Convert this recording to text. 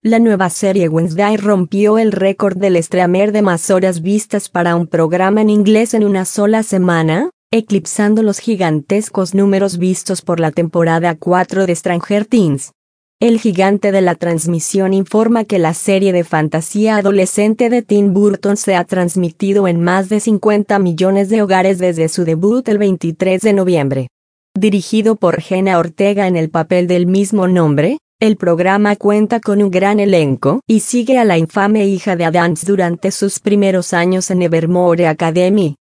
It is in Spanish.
La nueva serie Wednesday rompió el récord del streamer de más horas vistas para un programa en inglés en una sola semana, eclipsando los gigantescos números vistos por la temporada 4 de Stranger Things. El gigante de la transmisión informa que la serie de fantasía adolescente de Tim Burton se ha transmitido en más de 50 millones de hogares desde su debut el 23 de noviembre. Dirigido por Jenna Ortega en el papel del mismo nombre, el programa cuenta con un gran elenco y sigue a la infame hija de Adams durante sus primeros años en Evermore Academy.